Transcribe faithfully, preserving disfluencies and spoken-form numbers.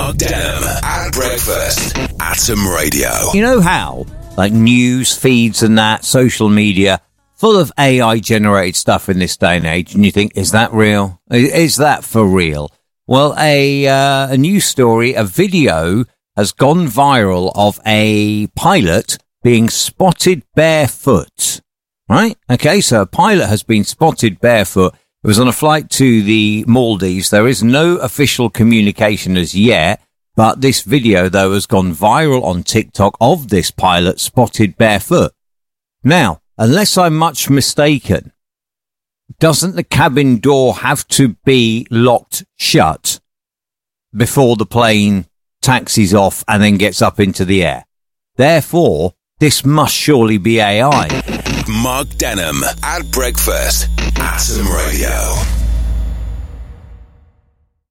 Mark Denham at breakfast. Atom Radio. You know how, like news feeds and that, social media, full of A I generated stuff in this day and age, and you think, is that real? Is that for real? Well, a, uh, a news story, a video has gone viral of a pilot being spotted barefoot. Right? Okay, so a pilot has been spotted barefoot. It was on a flight to the Maldives. There is no official communication as yet, but this video, though, has gone viral on TikTok of this pilot spotted barefoot. Now, unless I'm much mistaken, doesn't the cabin door have to be locked shut before the plane taxis off and then gets up into the air? Therefore, this must surely be A I. Mark Denham at breakfast. Atom Radio.